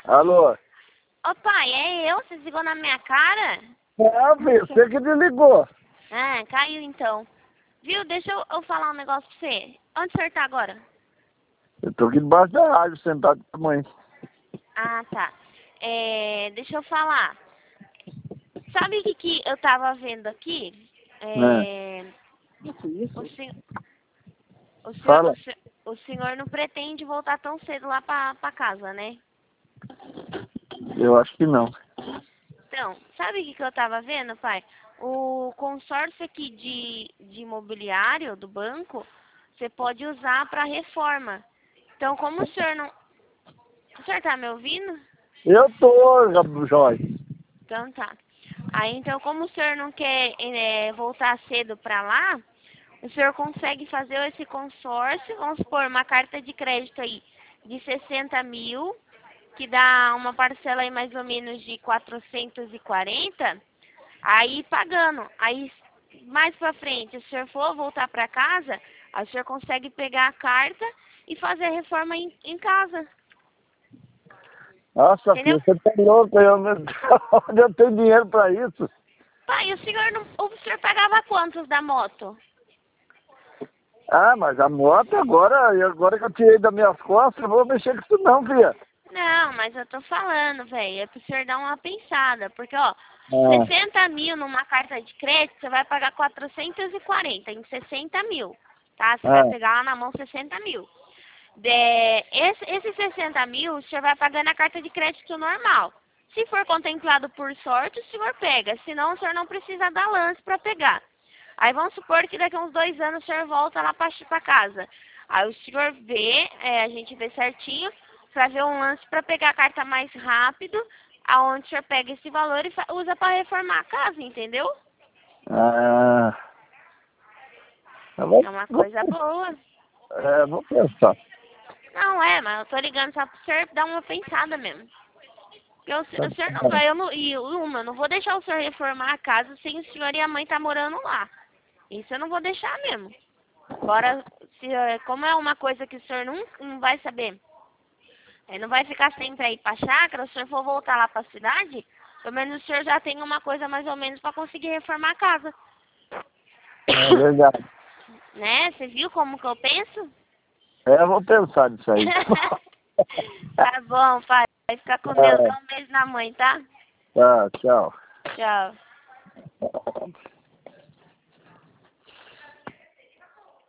Alô? Ô pai, é eu? Você desligou na minha cara? É, filho, você que desligou. Ah, caiu então. Viu? Deixa eu falar um negócio pra você. Onde o senhor tá agora? Eu tô aqui debaixo da árvore, sentado com a mãe. Ah, tá. Deixa eu falar. Sabe o que eu tava vendo aqui? O, sen- Fala. o senhor não pretende voltar tão cedo lá pra casa, né? Eu acho que não. Então, sabe o que eu tava vendo, pai? O consórcio aqui de imobiliário do banco, você pode usar para reforma. Então, como o senhor não... O senhor tá me ouvindo? Eu tô, Jorge. Então tá. Aí, então, como o senhor não quer voltar cedo para lá, o senhor consegue fazer esse consórcio, vamos supor, uma carta de crédito aí de 60 mil, que dá uma parcela aí mais ou menos de 440, aí pagando. Aí, mais pra frente, se o senhor for voltar para casa, aí o senhor consegue pegar a carta e fazer a reforma em casa. Nossa, Entendeu? filho, você tá louco. Onde eu tenho dinheiro pra isso? Pai, o senhor, não, o senhor pagava quantos da moto? Ah, mas a moto agora que eu tirei das minhas costas, eu vou mexer com isso não, filha. Não, mas eu tô falando, velho, é pro senhor dar uma pensada, porque, ó, Ah, 60 mil numa carta de crédito, você vai pagar 440 em 60 mil, tá? Você vai ah, pegar lá na mão 60 mil. Esses 60 mil, o senhor vai pagar na carta de crédito normal. Se for contemplado por sorte, o senhor pega, senão o senhor não precisa dar lance para pegar. Aí vamos supor que daqui a uns 2 anos o senhor volta lá pra casa. Aí o senhor vê, a gente vê certinho, para ver um lance para pegar a carta mais rápido, aonde o senhor pega esse valor e usa para reformar a casa, entendeu? ah. É uma Vou, coisa boa. vou pensar. Não é, mas eu tô ligando só pro senhor dar uma pensada mesmo. Porque Tá o senhor não bom. vai, eu não vou deixar o senhor reformar a casa sem o senhor e a mãe tá morando lá. Isso eu não vou deixar mesmo. Agora, como é uma coisa que o senhor não vai saber, não vai ficar sempre aí pra chácara, se o senhor for voltar lá pra cidade, pelo menos o senhor já tem uma coisa mais ou menos pra conseguir reformar a casa. É verdade. Né? Você viu como que eu penso? Eu vou pensar nisso aí. Tá bom, pai. Vai ficar com Deus. Dá um beijo na mãe, tá? Tá, tchau. Tchau.